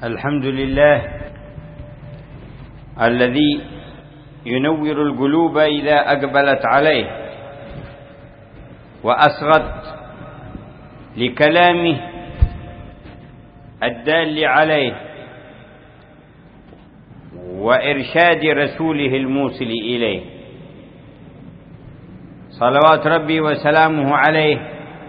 الحمد لله الذي ينور القلوب إذا أقبلت عليه وأصغت لكلامه الدال عليه وإرشاد رسوله الموصل إليه، صلوات ربي وسلامه عليه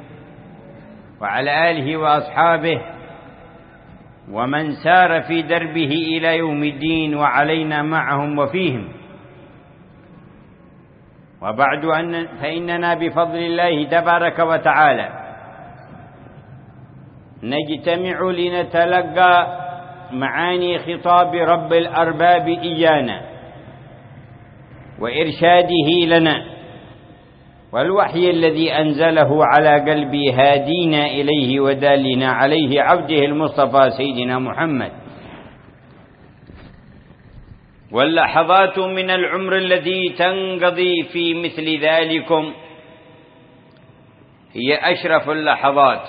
وعلى آله وأصحابه ومن سار في دربه إلى يوم الدين وعلينا معهم وفيهم. وبعد فإننا بفضل الله تبارك وتعالى نجتمع لنتلقى معاني خطاب رب الأرباب إيانا وإرشاده لنا والوحي الذي أنزله على قلبي هادينا إليه ودالنا عليه عبده المصطفى سيدنا محمد. واللحظات من العمر التي تنقضي في مثل ذلكم هي أشرف اللحظات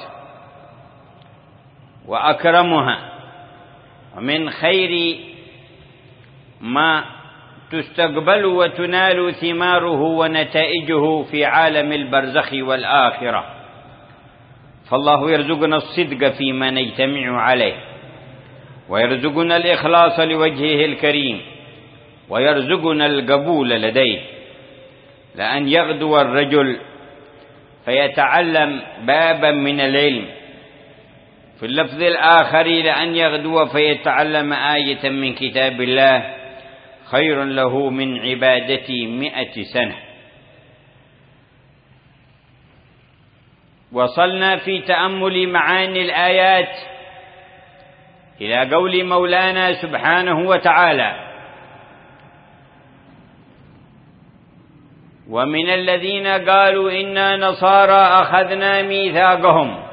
وأكرمها، ومن خير ما تستقبل وتنال ثماره ونتائجه في عالم البرزخ والآخرة. فالله يرزقنا الصدق فيما نجتمع عليه، ويرزقنا الإخلاص لوجهه الكريم، ويرزقنا القبول لديه. لأن يغدو الرجل فيتعلم بابا من العلم، في اللفظ الآخر لأن يغدو فيتعلم آية من كتاب الله خير له من عبادة 100 سنة. وصلنا في تأمل معاني الآيات إلى قول مولانا سبحانه وتعالى: ومن الذين قالوا إنا نصارى أخذنا ميثاقهم.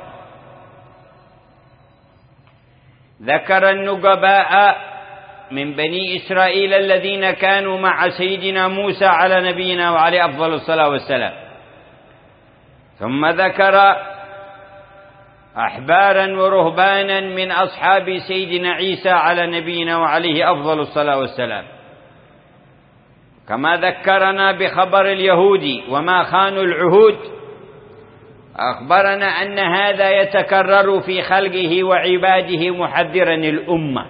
ذكر النقباء من بني إسرائيل الذين كانوا مع سيدنا موسى على نبينا وعليه أفضل الصلاة والسلام، ثم ذكر أحبارا ورهبانا من أصحاب سيدنا عيسى على نبينا وعليه أفضل الصلاة والسلام، كما ذكرنا بخبر اليهود وما خانوا العهود. أخبرنا أن هذا يتكرر في خلقه وعباده محذرا الأمة،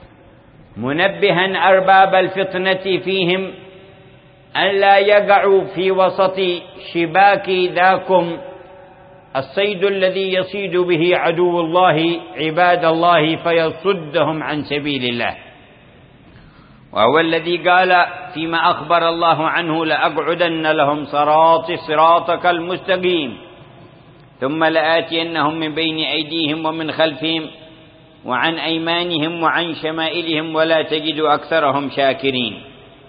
منبها أرباب الفطنة فيهم أن لا يقعوا في وسط شباك ذاكم الصيد الذي يصيد به عدو الله عباد الله فيصدهم عن سبيل الله. وهو الذي قال فيما أخبر الله عنه: لأقعدن لهم صراطك المستقيم ثم لآتينهم من بين أيديهم ومن خلفهم وعن أيمانهم وعن شمائلهم ولا تجد أكثرهم شاكرين.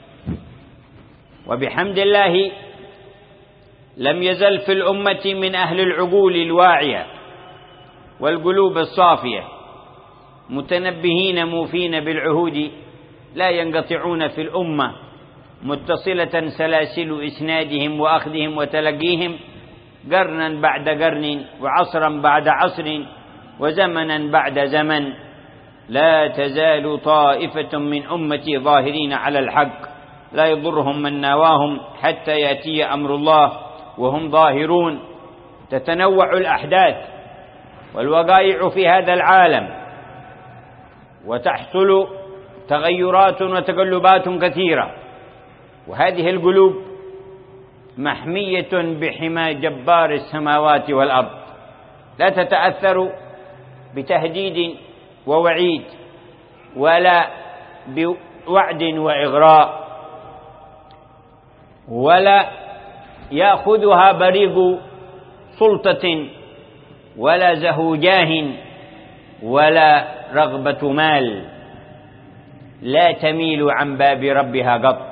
وبحمد الله لم يزل في الأمة من أهل العقول الواعية والقلوب الصافية متنبهين موفين بالعهود لا ينقطعون في الأمة، متصلة سلاسل إسنادهم وأخذهم وتلقيهم قرنا بعد قرن وعصرا بعد عصر وزمنا بعد زمن. لا تزال طائفة من أمتي ظاهرين على الحق لا يضرهم من ناواهم حتى يأتي أمر الله وهم ظاهرون. تتنوع الأحداث والوقائع في هذا العالم، وتحصل تغيرات وتقلبات كثيرة، وهذه القلوب محمية بحمى جبار السماوات والأرض، لا تتأثر بتهديد ووعيد ولا بوعد وإغراء، ولا يأخذها بريق سلطة ولا زهو جاه ولا رغبة مال. لا تميل عن باب ربها قط،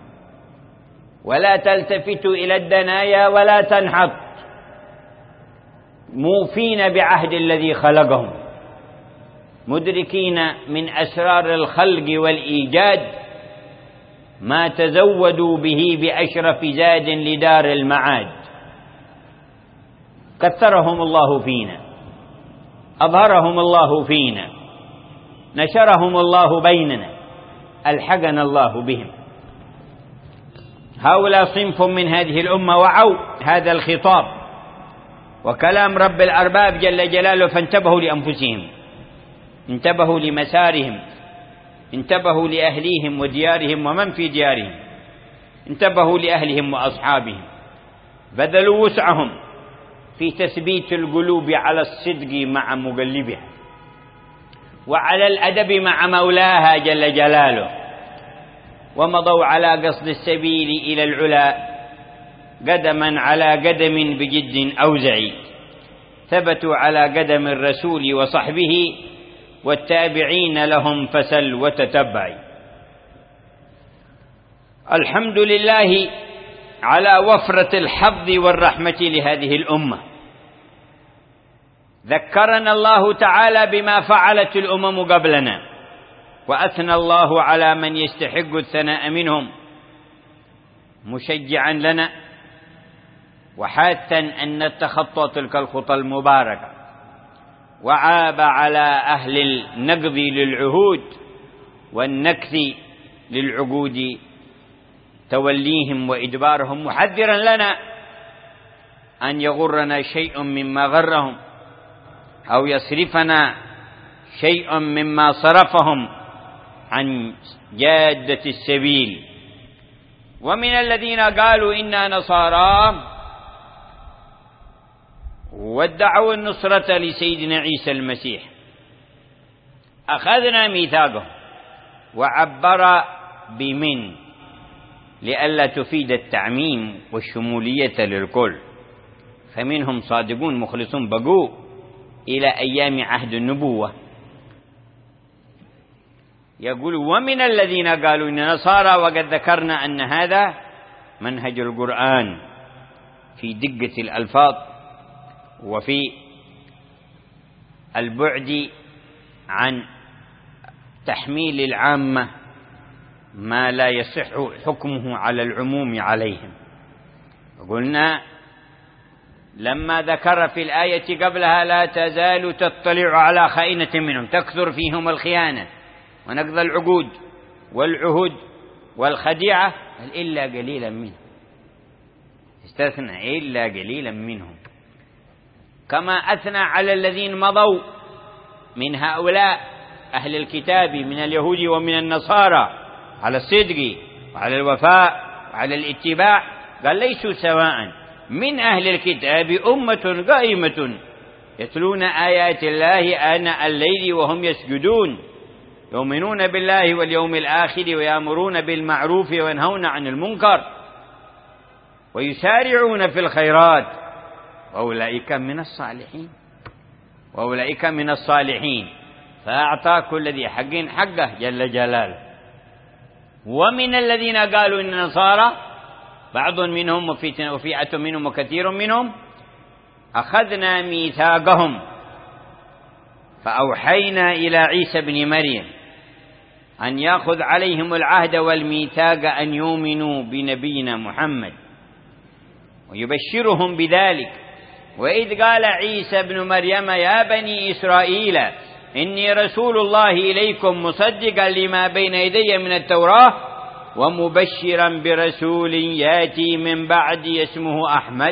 ولا تلتفت إلى الدنايا ولا تنحط، موفين بعهد الذي خلقهم، مدركين من أسرار الخلق والإيجاد ما تزودوا به بأشرف زاد لدار المعاد. كثرهم الله فينا، أظهرهم الله فينا، نشرهم الله بيننا، ألحقنا الله بهم. هؤلاء صنف من هذه الأمة وعوا هذا الخطاب وكلام رب الأرباب جل جلاله، فانتبهوا لأنفسهم، انتبهوا لمسارهم، انتبهوا لأهليهم وديارهم ومن في ديارهم، انتبهوا لأهلهم وأصحابهم، بذلوا وسعهم في تثبيت القلوب على الصدق مع مقلبها، وعلى الأدب مع مولاها جل جلاله، ومضوا على قصد السبيل إلى العلا قدما على قدم بجد أوزع، ثبتوا على قدم الرسول وصحبه والتابعين لهم فسل وتتبع. الحمد لله على وفرة الحظ والرحمة لهذه الأمة. ذكرنا الله تعالى بما فعلت الأمم قبلنا، وأثنى الله على من يستحق الثناء منهم، مشجعا لنا وحاثا أن نتخطى تلك الخطى المباركة، وعاب على أهل النقض للعهود والنكث للعقود توليهم وإدبارهم، محذرا لنا أن يغرنا شيء مما غرهم أو يصرفنا شيء مما صرفهم عن جادة السبيل. ومن الذين قالوا إنا نصارى وادعوا النصرة لسيدنا عيسى المسيح أخذنا ميثاقهم، وعبر بمن لئلا تفيد التعميم والشمولية للكل، فمنهم صادقون مخلصون بقوا إلى أيام عهد النبوة. يقول ومن الذين قالوا إن نصارى، وقد ذكرنا أن هذا منهج القرآن في دقة الألفاظ وفي البعد عن تحميل العامة ما لا يصح حكمه على العموم عليهم. قلنا لما ذكر في الآية قبلها لا تزال تطلع على خائنة منهم، تكثر فيهم الخيانة ونقض العقود والعهود والخديعة، إلا قليلا منهم، استثنى إلا قليلا منهم، كما أثنى على الذين مضوا من هؤلاء أهل الكتاب من اليهود ومن النصارى على الصدق وعلى الوفاء وعلى الاتباع، قال ليسوا سواء من أهل الكتاب أمة قائمة يتلون آيات الله آناء الليل وهم يسجدون يؤمنون بالله واليوم الآخر ويأمرون بالمعروف وينهون عن المنكر ويسارعون في الخيرات وأولئك من الصالحين، وأولئك من الصالحين، فأعطى كل ذي حق حقه جل جلاله. ومن الذين قالوا إن النصارى بعض منهم وفئة منهم وكثير منهم أخذنا ميثاقهم فأوحينا إلى عيسى بن مريم أن يأخذ عليهم العهد والميثاق أن يؤمنوا بنبينا محمد ويبشرهم بذلك. وإذ قال عيسى بن مريم يا بني إسرائيل إني رسول الله إليكم مصدقا لما بين يدي من التوراة ومبشرا برسول ياتي من بعد اسمه أحمد.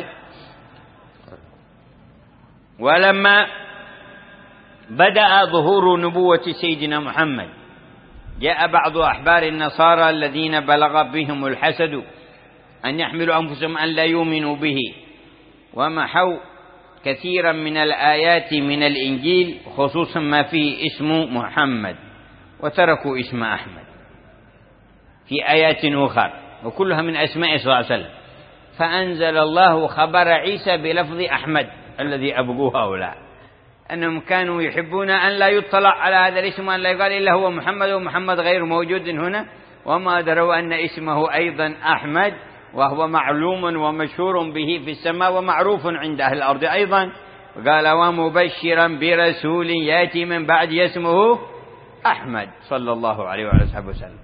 ولما بدأ ظهور نبوة سيدنا محمد جاء بعض أحبار النصارى الذين بلغ بهم الحسد أن يحملوا أنفسهم أن لا يؤمنوا به، ومحوا كثيرا من الآيات من الإنجيل خصوصا ما فيه اسم محمد، وتركوا اسم أحمد في آيات أخرى وكلها من أسماء صلى الله عليه وسلم، فأنزل الله خبر عيسى بلفظ أحمد الذي أبقوه هؤلاء، أنهم كانوا يحبون أن لا يطلع على هذا الاسم وأن لا يقال إلا هو محمد، ومحمد غير موجود هنا، وما دروا أن اسمه أيضا أحمد، وهو معلوم ومشهور به في السماء ومعروف عند أهل الأرض أيضا. قال ومبشرا برسول يأتي من بعد اسمه أحمد صلى الله عليه وآله وسلم.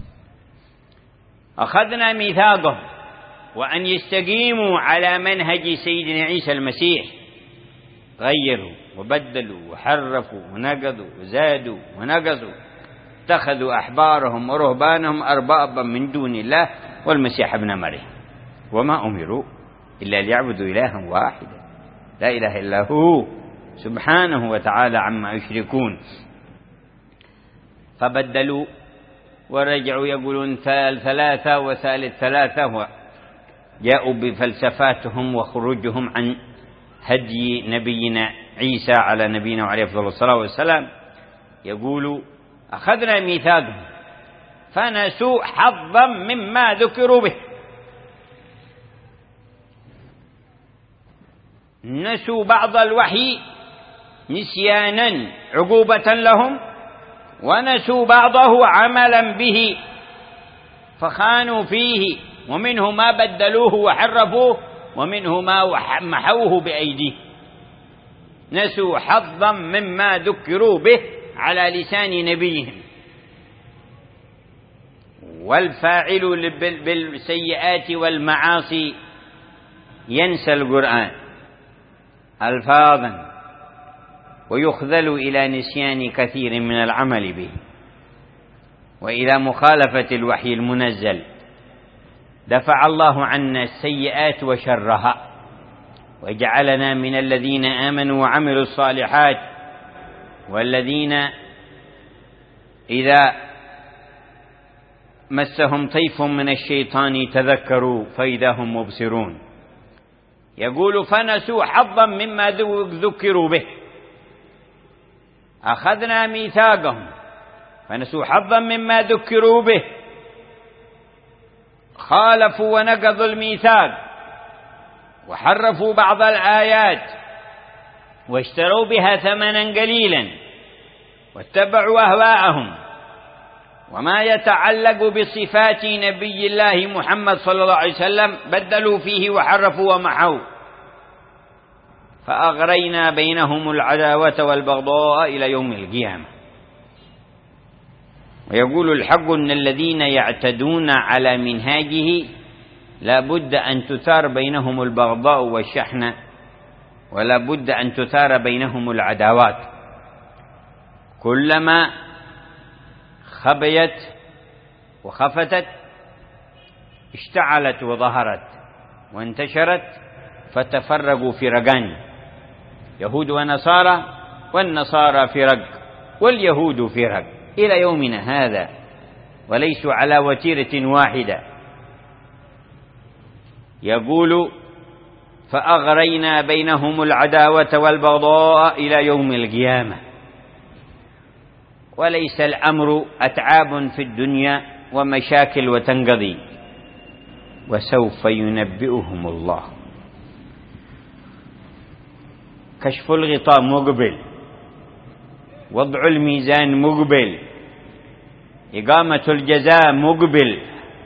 أخذنا ميثاقهم وأن يستقيموا على منهج سيدنا عيسى المسيح غيروا وبدلوا وحرفوا ونقضوا وزادوا ونقصوا، اتخذوا أحبارهم ورهبانهم أربابا من دون الله والمسيح ابن مريم، وما أمروا إلا ليعبدوا إلها واحدا لا إله إلا هو سبحانه وتعالى عما يشركون. فبدلوا ورجعوا يقولون ثلاثة وثالث ثلاثة، وجاءوا بفلسفاتهم وخروجهم عن هدي نبينا عيسى على نبينا وعليه أفضل الصلاة والسلام. يقولوا أخذنا ميثاقهم فنسوا حظا مما ذكروا به، نسوا بعض الوحي نسيانا عقوبة لهم، ونسوا بعضه عملا به فخانوا فيه، ومنه ما بدلوه وحرفوه، ومنه ما محوه بأيديه. نسوا حظا مما ذكروا به على لسان نبيهم. والفاعل بالسيئات والمعاصي ينسى القرآن ألفاظا ويخذل إلى نسيان كثير من العمل به، وإلى مخالفة الوحي المنزل. دفع الله عنا السيئات وشرها، وجعلنا من الذين آمنوا وعملوا الصالحات، والذين إذا مسهم طيف من الشيطان تذكروا فإذا هم مبصرون. يقول فنسوا حظا مما ذكروا به، أخذنا ميثاقهم فنسوا حظا مما ذكروا به، خالفوا ونقضوا الميثاق وحرفوا بعض الآيات واشتروا بها ثمنا قليلا واتبعوا أهواءهم، وما يتعلق بصفات نبي الله محمد صلى الله عليه وسلم بدلوا فيه وحرفوا ومحوا، فأغرينا بينهم العداوة والبغضاء إلى يوم القيامة. ويقول الحق أن الذين يعتدون على منهاجه لا بد أن تثار بينهم البغضاء والشحنة، ولا بد أن تثار بينهم العداوات. كلما خبيت وخفتت اشتعلت وظهرت وانتشرت، فتفرقوا فرقان، يهود ونصارى، والنصارى فرق واليهود فرق إلى يومنا هذا، وليسوا على وتيرة واحدة. يقول فأغرينا بينهم العداوة والبغضاء إلى يوم القيامة. وليس الأمر أتعاب في الدنيا ومشاكل وتنقضي، وسوف ينبئهم الله. كشف الغطاء مقبل، وضع الميزان مقبل، إقامة الجزاء مقبل،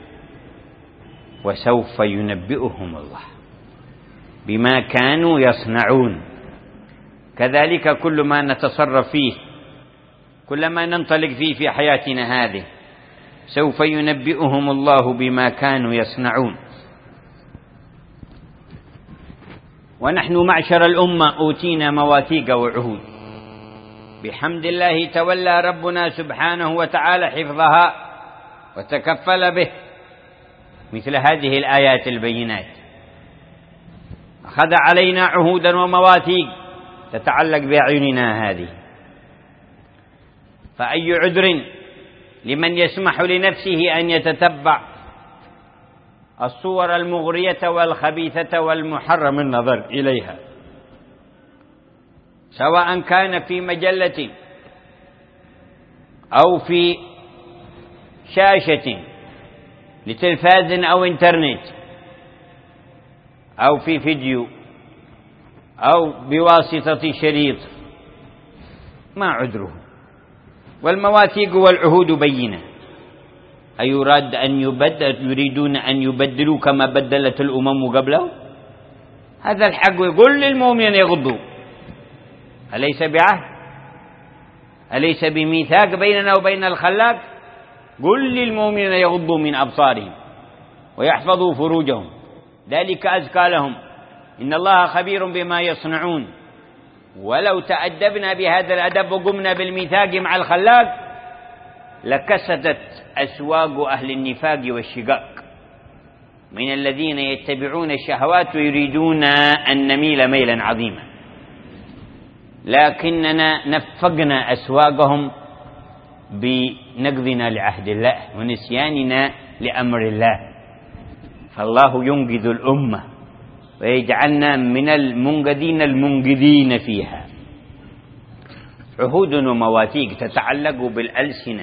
وسوف ينبئهم الله بما كانوا يصنعون. كذلك كل ما نتصرف فيه، كل ما ننطلق فيه في حياتنا هذه، سوف ينبئهم الله بما كانوا يصنعون. ونحن معشر الأمة أوتينا مواثيق وعهود، بحمد الله تولى ربنا سبحانه وتعالى حفظها وتكفل به، مثل هذه الآيات البينات. أخذ علينا عهودا ومواثيق تتعلق بأعيننا هذه، فأي عذر لمن يسمح لنفسه أن يتتبع الصور المغرية والخبيثة والمحرم النظر إليها، سواء كان في مجلة أو في شاشة لتلفاز أو إنترنت أو في فيديو أو بواسطة شريط، ما عذره. والمواثيق والعهود بينة. أيراد أن يريدون أن يبدلوا كما بدلت الأمم قبله؟ هذا الحق يقول للمؤمن يغضوا. أليس بعهد؟ أليس بميثاق بيننا وبين الخلاق؟ قل للمؤمنين يغضوا من أبصارهم ويحفظوا فروجهم، ذلك أزكى لهم، إن الله خبير بما يصنعون. ولو تأدبنا بهذا الأدب وقمنا بالميثاق مع الخلاق لكسدت أسواق أهل النفاق والشقاق من الذين يتبعون الشهوات ويريدون أن نميل ميلا عظيما، لكننا نفقنا أسواقهم بنقضنا لعهد الله ونسياننا لأمر الله. فالله ينقذ الأمة ويجعلنا من المنقذين المنقذين فيها. عهود ومواثيق تتعلق بالألسنة،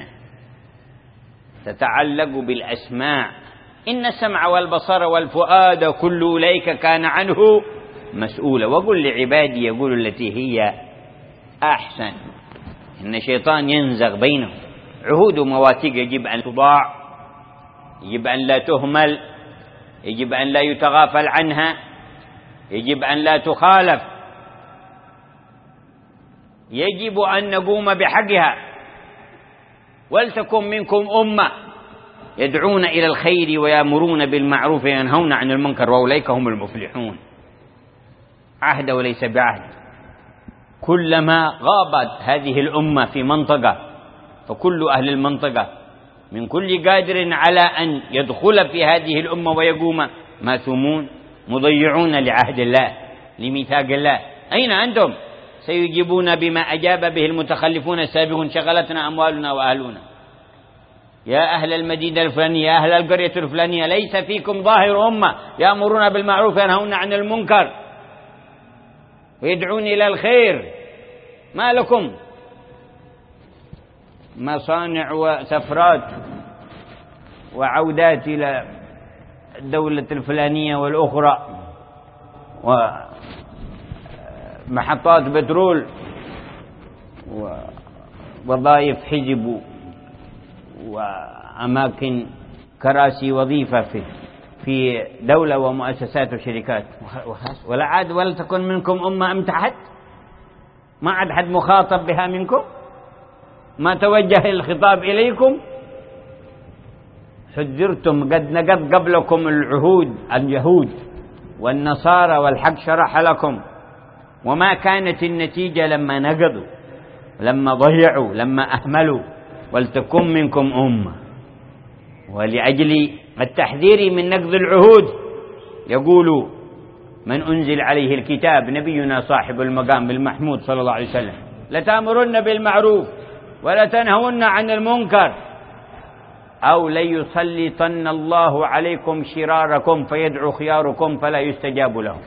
تتعلق بالأسماع. إن السمع والبصر والفؤاد كل أولئك كان عنه مسؤولا. وقل لعبادي يقول التي هي أحسن إن الشيطان ينزغ بينهم. عهود ومواثيق يجب أن تضاع، يجب أن لا تهمل، يجب أن لا يتغافل عنها، يجب أن لا تخالف، يجب أن نقوم بحقها. ولتكن منكم أمة يدعون إلى الخير ويأمرون بالمعروف وينهون عن المنكر وأولئك هم المفلحون. عهد وليس بعهد. كلما غابت هذه الأمة في منطقة فكل أهل المنطقة من كل قادر على أن يدخل في هذه الأمة ويقوم ماثومون مضيعون لعهد الله لميثاق الله. أين أنتم؟ سيجيبون بما أجاب به المتخلفون السابقون: شغلتنا أموالنا وأهلنا. يا أهل المدينة الفلانية، يا أهل القرية الفلانية، ليس فيكم ظاهر أمة يأمرون بالمعروف وينهون عن المنكر ويدعون إلى الخير. ما لكم؟ مصانع وسفرات وعودات إلى الدولة الفلانية والأخرى ومحطات بترول ووظائف حزب وأماكن كراسي وظيفة في دولة ومؤسسات وشركات. ولا عاد ولا تكن منكم أمة امتحت، ما عاد حد مخاطب بها منكم، ما توجه الخطاب إليكم. حذرتم قد نقض قبلكم العهود اليهود والنصارى والحق شرح لكم، وما كانت النتيجة لما نقضوا، لما ضيعوا، لما أهملوا. ولتكن منكم أمة. ولأجل التحذير من نقض العهود يقول من أنزل عليه الكتاب نبينا صاحب المقام المحمود صلى الله عليه وسلم: لتأمرن بالمعروف ولتنهون عن المنكر أو ليسلطن الله عليكم شراركم فيدعو خياركم فلا يستجاب لهم.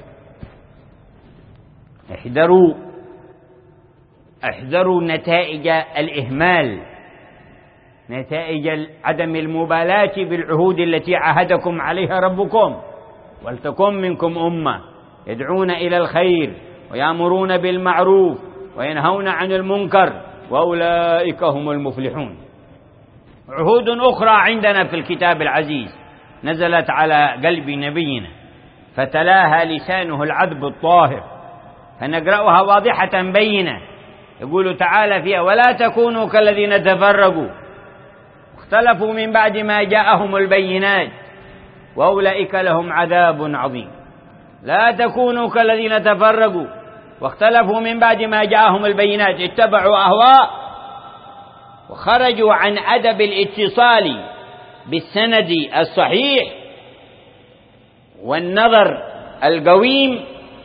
احذروا نتائج الإهمال، نتائج عدم المبالاة بالعهود التي عاهدكم عليها ربكم. ولتكن منكم أمة يدعون إلى الخير ويأمرون بالمعروف وينهون عن المنكر وأولئك هم المفلحون. عهود أخرى عندنا في الكتاب العزيز نزلت على قلب نبينا فتلاها لسانه العذب الطاهر، فنقرأها واضحة بينة. يقول تعالى فيها: ولا تكونوا كالذين تفرقوا اختلفوا من بعد ما جاءهم البينات وأولئك لهم عذاب عظيم. لا تكونوا كالذين تفرقوا واختلفوا من بعد ما جاءهم البينات، اتبعوا أهواء وخرجوا عن أدب الاتصال بالسند الصحيح والنظر القويم،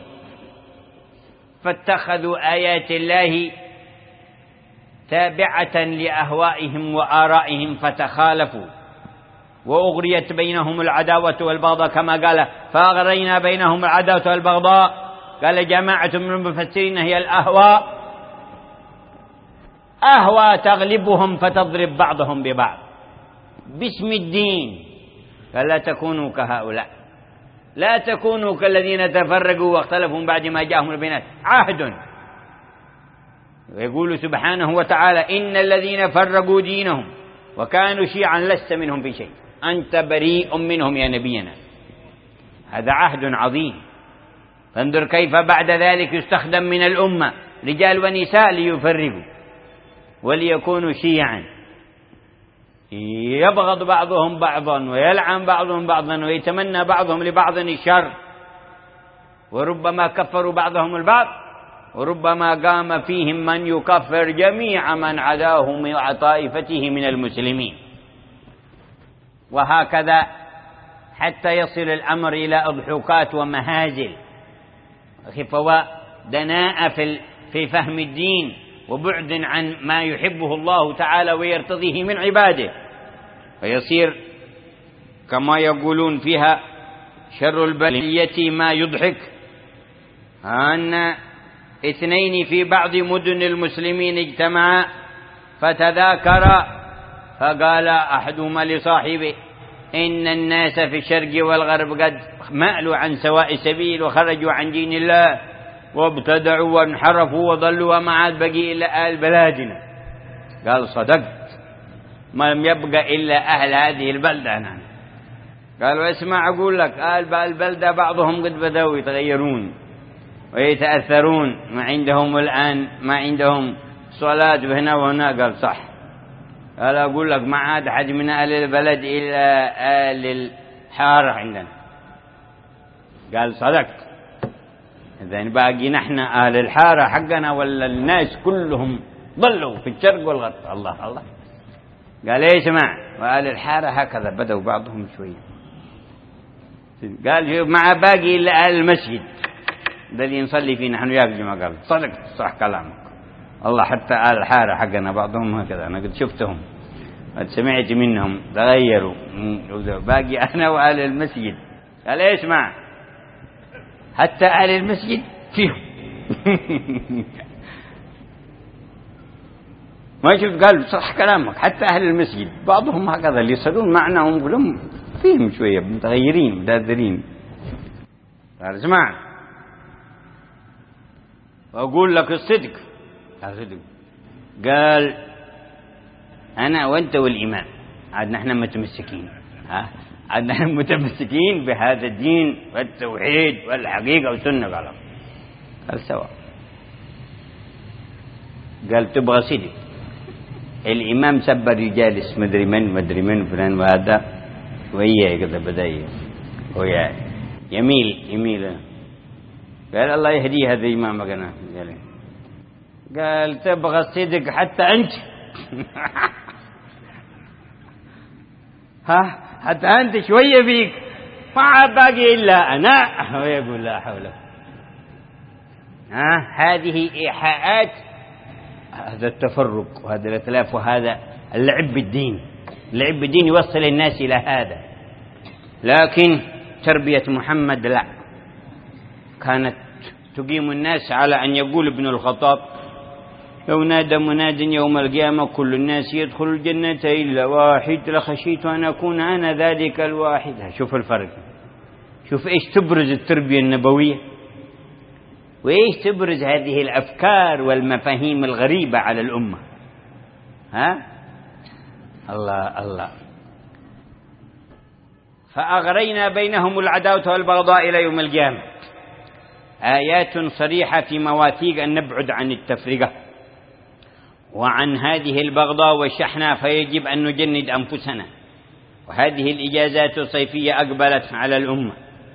فاتخذوا آيات الله تابعة لأهوائهم وآرائهم فتخالفوا وأغريت بينهم العداوة والبغضاء، كما قال: فأغرينا بينهم العداوة والبغضاء. قال جماعة من المفسرين: هي الأهواء، أهوى تغلبهم فتضرب بعضهم ببعض باسم الدين. قال: لا تكونوا كهؤلاء، لا تكونوا كالذين تفرقوا واختلفوا من بعد ما جاءهم البينات. عهد. ويقول سبحانه وتعالى: إن الذين فرقوا دينهم وكانوا شيعا لست منهم في شيء أنت بريء منهم يا نبينا. هذا عهد عظيم. فانظر كيف بعد ذلك يستخدم من الأمة رجال ونساء ليفرقوا وليكونوا شيعا، يبغض بعضهم بعضا ويلعن بعضهم بعضا ويتمنى بعضهم لبعض الشر، وربما كفروا بعضهم البعض وربما قام فيهم من يكفر جميع من عداه من طائفته من المسلمين، وهكذا حتى يصل الأمر إلى أضحوكات ومهازل، خفواء دناءة في فهم الدين، وبعد عن ما يحبه الله تعالى ويرتضيه من عباده، فيصير كما يقولون فيها شر البلية ما يضحك، أن اثنين في بعض مدن المسلمين اجتمعا فتذاكرا، فقال أحدهما لصاحبه: إن الناس في الشرق والغرب قد مالوا عن سواء السبيل وخرجوا عن دين الله وابتدعوا وانحرفوا وضلوا، وما عاد بقي إلا أهل بلادنا. قال: صدقت، ما لم يبقى إلا أهل هذه البلدة. أنا قالوا: اسمع أقول لك، أهل البلدة بعضهم قد بدأوا يتغيرون ويتأثرون، ما عندهم الآن ما عندهم صلاة هنا وهنا. قال: صح. قال: أقول لك ما عاد أحد من أهل البلد إلا أهل الحارة عندنا. قال: صدقت. إذن باقي نحن أهل الحارة حقنا ولا الناس كلهم ضلوا في الشرق والغرب؟ الله الله. قال: اسمع، وأهل الحارة هكذا بدأوا بعضهم شوية. قال: شوف، مع باقي إلا أهل المسجد ده اللي نصلي فيه نحن يا جماعة. قال: صدقت، صح كلامك الله. حتى أهل الحارة حقنا بعضهم هكذا، أنا قد شفتهم، قد سمعت منهم تغيروا، باقي أنا وأهل المسجد. قال: اسمع، حتى أهل المسجد فيهم. ما شفت؟ قال: صح كلامك، حتى أهل المسجد بعضهم هكذا اللي يصلون معنا كلهم فيهم شوية متغيرين متأثرين. قال: اسمع، وأقول لك الصدق. قال: أنا وأنت والإمام عاد نحن متمسكين، عاد نحن متمسكين بهذا الدين والتوحيد والحقيقة والسنة. قال: سواء. قال: تبغى صدق؟ الإمام سب الرجال مدري من فلان وهذا، وياه كذا بداية وياه يميل. قال: الله يهديه هذا الإمام قنا. قال: تبغى الصدق حتى أنت؟ حتى أنت شوية فيك، ما باقي إلا أنا. ويقول: لا حول. هذه إيحاءات، هذا التفرق وهذا الاتلاف وهذا اللعب بالدين. اللعب بالدين يوصل الناس إلى هذا، لكن تربية محمد لا، كانت تقيم الناس على أن يقول ابن الخطاب: لو نادى مناد يوم القيامة كل الناس يدخل الجنة إلا واحد لخشيت أن أكون أنا ذلك الواحد. شوف الفرق، شوف إيش تبرز التربية النبوية، وإيش تبرز هذه الأفكار والمفاهيم الغريبة على الأمة. الله الله. فأغرينا بينهم العداوة والبغضاء إلى يوم القيامة. آيات صريحة في مواثيق أن نبعد عن التفرقة وعن هذه البغضاء والشحنة، فيجب أن نجند أنفسنا. وهذه الإجازات الصيفية أقبلت على الأمة،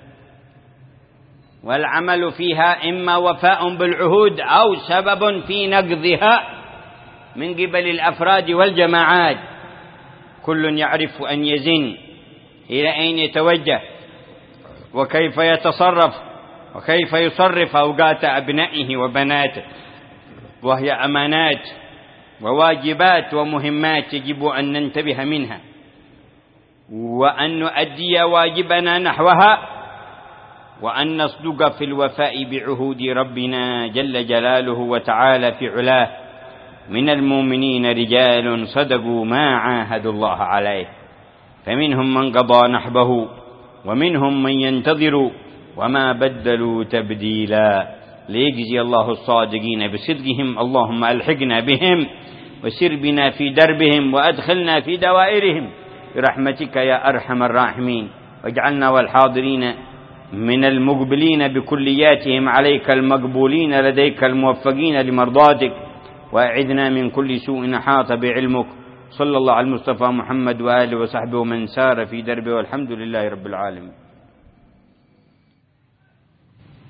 والعمل فيها إما وفاء بالعهود أو سبب في نقضها من قبل الأفراد والجماعات. كل يعرف أن يزن إلى أين يتوجه وكيف يتصرف وكيف يصرف أوقات أبنائه وبناته، وهي أمانات وواجبات ومهمات يجب أن ننتبه منها وأن نؤدي واجبنا نحوها، وأن نصدق في الوفاء بعهود ربنا جل جلاله وتعالى في علاه. من المؤمنين رجال صدقوا ما عاهدوا الله عليه، فمنهم من قضى نحبه ومنهم من ينتظر وما بدلوا تبديلا، ليجزي الله الصادقين بصدقهم. اللهم ألحقنا بهم وسر بنا في دربهم وأدخلنا في دوائرهم برحمتك يا أرحم الراحمين، واجعلنا والحاضرين من المقبلين بكلياتهم عليك المقبولين لديك الموفقين لمرضاتك، وأعذنا من كل سوء أحاط بعلمك. صلى الله على المصطفى محمد وآله وصحبه ومن سار في دربه، والحمد لله رب العالمين.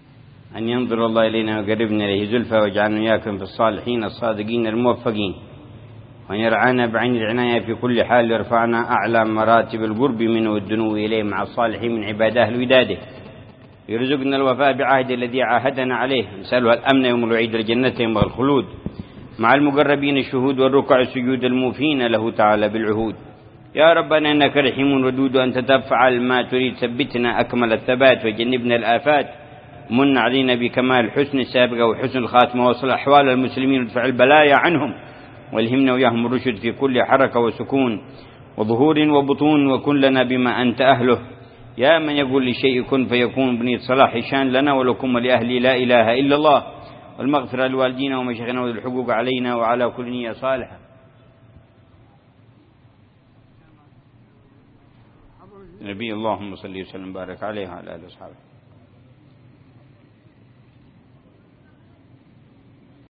أن ينظر الله إلينا ويقربنا إليه زلفى واجعلنا إياكم في الصالحين الصادقين الموفقين، وأن يرعانا بعين العناية في كل حال، يرفعنا أعلى مراتب القرب منه والدنو إليه مع الصالحين من عباده الوداده، يرزقنا الوفاء بعهد الذي عاهدنا عليه، نسأله الأمن يوم الوعيد لجنتهم والخلود مع المقربين الشهود والركع السجود الموفين له تعالى بالعهود. يا ربنا إنك رحيم ودود، أنت تفعل ما تريد، ثبتنا أكمل الثبات وجنبنا الآفات، من علينا بكمال حسن السابقة وحسن الخاتمة، وصل أحوال المسلمين وادفع البلايا عنهم، والهمنا وياهم الرشد في كل حركة وسكون وظهور وبطون، وكن لنا بما أنت أهله، يا من يقول لشيء كن فيكون، بنية صلاح شان لنا ولكم ولأهلي لا إله إلا الله، والمغفرة لوالدينا ومشايخنا والحقوق علينا وعلى كل نية صالحة. نبي اللهم صل وسلم وبارك عليه وعلى آله وصحبه.